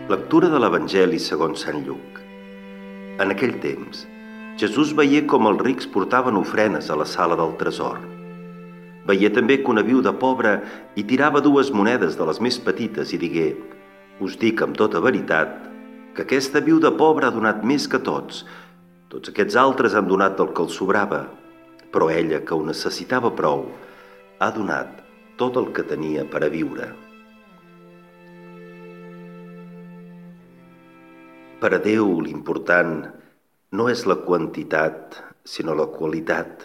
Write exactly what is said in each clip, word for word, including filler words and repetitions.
Lectura de l'Evangeli segons Sant Lluc. En aquell temps, Jesús veié com els rics portaven ofrenes a la sala del tresor. Veié també que una viuda pobra hi tirava dues monedes de les més petites i digué: «Us dic amb tota veritat que aquesta viuda pobra ha donat més que tots. Tots aquests altres han donat del que els sobrava, però ella, que ho necessitava prou, ha donat tot el que tenia per a viure». Per a Déu l'important no és la quantitat, sinó la qualitat.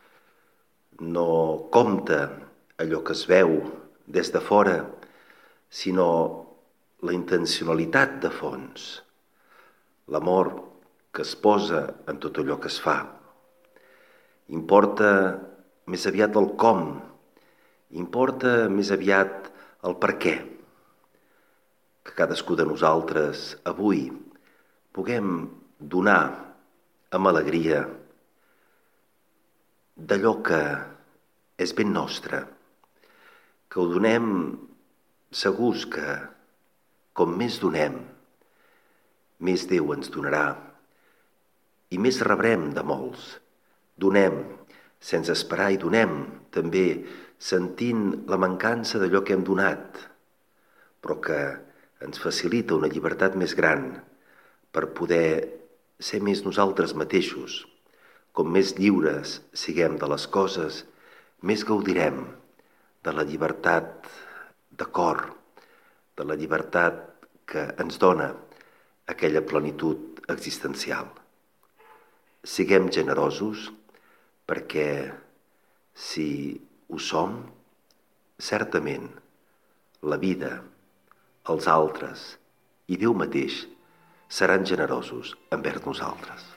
No compta allò que es veu des de fora, sinó la intencionalitat de fons, l'amor que es posa en tot allò que es fa. Importa més aviat el com, importa més aviat el per què. Que cadascú de nosaltres avui puguem donar amb alegria d'allò que és ben nostre, que ho donem segurs que com més donem, més Déu ens donarà i més rebrem de molts. Donem sense esperar i donem també sentint la mancança d'allò que hem donat, però que ens facilita una llibertat més gran per poder ser més nosaltres mateixos. Com més lliures siguem de les coses, més gaudirem de la llibertat de cor, de la llibertat que ens dona aquella plenitud existencial. Siguem generosos perquè, si ho som, certament la vida, els altres i Déu mateix seran generosos envers nosaltres.